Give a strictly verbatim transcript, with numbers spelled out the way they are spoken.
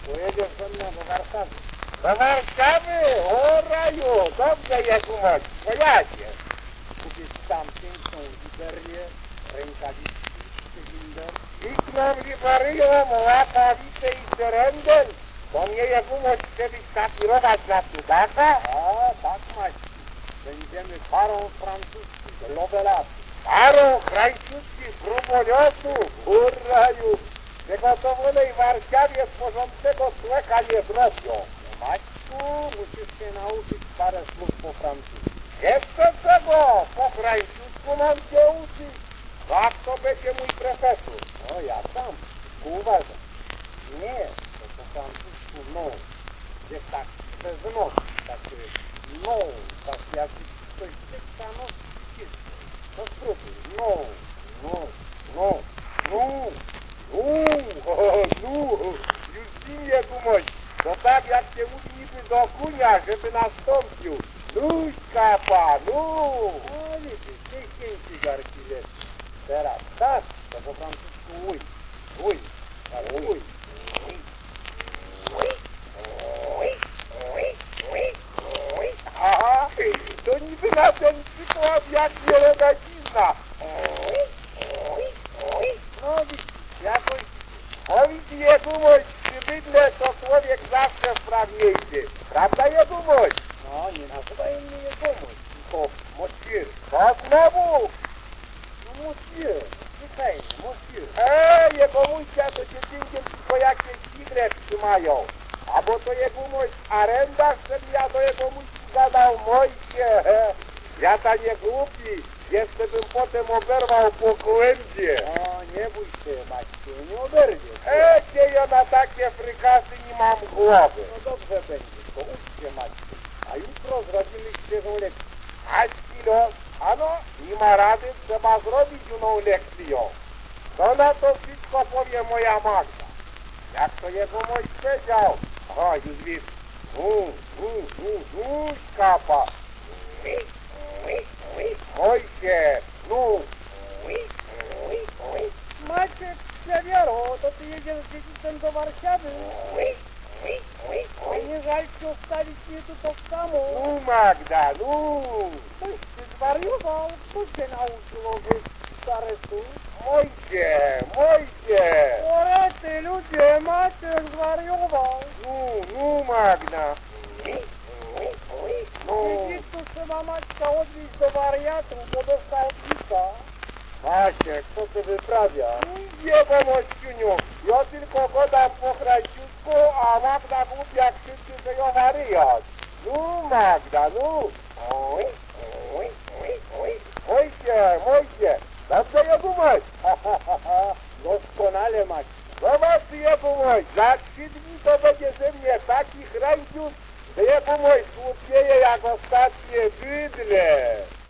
Pojedziesz ze mną do Warszawy. Do Warszawy? O raju, dobrze Jakubowicz, pojadzie. Kupić tam piękną Liberię, rękawiczki, cylinder. Ikną liberyją, łapawicę i serendel. To mnie Jakubowicz chce wyskakirować na cudaka? A, tak Maćku. Będziemy parą francuskich lovelasów. Parą krańczuskich gruboniosów. Urraju. Tego to w onej Warszawie z porządnego człowieka nie zrobią. Maćku, musisz się nauczyć parę słów po francusku. Jeszcze czego? Po krańczusku mam cię uczyć. Tak to będzie mój profesor. No ja sam, uważam. Nie, to po francusku no. Gdzie tak przez nos, takie no, tak jak ktoś tyka nos ściskał. No spróbuj, no, no, No, no, no, o, no, już zimie gumoś. To tak jak się mówi niby do kunia, żeby nastąpił. Nuś kapa, no. no widzisz, dziesięć cygarki jest. Teraz tak, to po francusku uj, uj, tak uj. Aha, to niby na ten przykład jak wielogadzizna. No widzisz, jakoś O widzi Jegumoś, przy bydle to człowiek zawsze wprawniejszy. Prawda Jegumoś? no nie nazywaj mnie Jegomość, tylko Monsieur. To znowu. No Monsieur, czekaj, Monsieur. Eee, Jegomuścia to się dziękiem tylko jakieś tigre trzymają. A bo to Jegumoś w arendach, żebym ja do Jegomuśki gadał mojcie. Ja ta nie głupi, jeszcze bym potem oberwał po kłędzie. No nie bój się Maćku, nie oberwiesz. Eee, gdzie ja na takie frykasy nie mam głowy. No dobrze będzie, to ucz się Maćku. A jutro zrobimy świeżą lekcję. A chwilę, ano, nie ma rady, trzeba zrobić inną lekcję. To na to wszystko powie moja Magda. Jak to Jegomoś powiedział? O, już wiesz, nu, nu, nu, nu, kapa. Ojcie, nu. Maciek, Przewiaro, to ty jedziesz z dziedzicem do Warszawy. Nie żal ci zostawić mnie tu tak samo. Nu, Magda, nu. Coś ty zwariował, kto cię nauczył owych starystów? Mojcie, mojcie. Orety, ludzie, Maciek zwariował. Nu, nu, Magda. Nu. Widzisz, tu trzeba Maćka odwieźć do wariatu, bo dostał pika. Maciek, co ty wyprawia? Jegomościuniu, ja tylko godam po krańciutku, a Magda głupia krzyczy, że ją wariat. Nu, Magda, nu. Oj, oj, oj, oj. Mojcie, mojcie. Dobrze, Jegumoj. Ha, ha, ha, ha. Doskonale, Maciek. Zobacz, Jegumoj, za trzy dni to będzie ze mnie taki krańciut, że Jegumoj słupieje jak ostatnie bydle.